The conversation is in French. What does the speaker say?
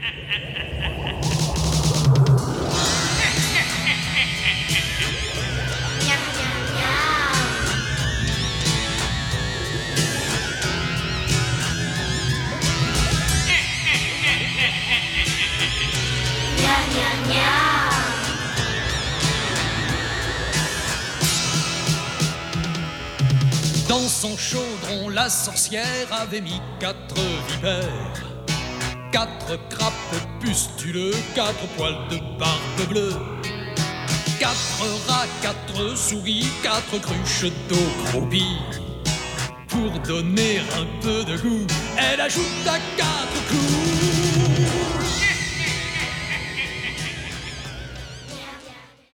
Dans son chaudron, la sorcière avait mis 4 vipères, 4 crapes pustuleux, 4 poils de barbe bleue, 4 rats, 4 souris, 4 cruches d'eau croupie. Pour donner un peu de goût, elle ajouta 4 clous.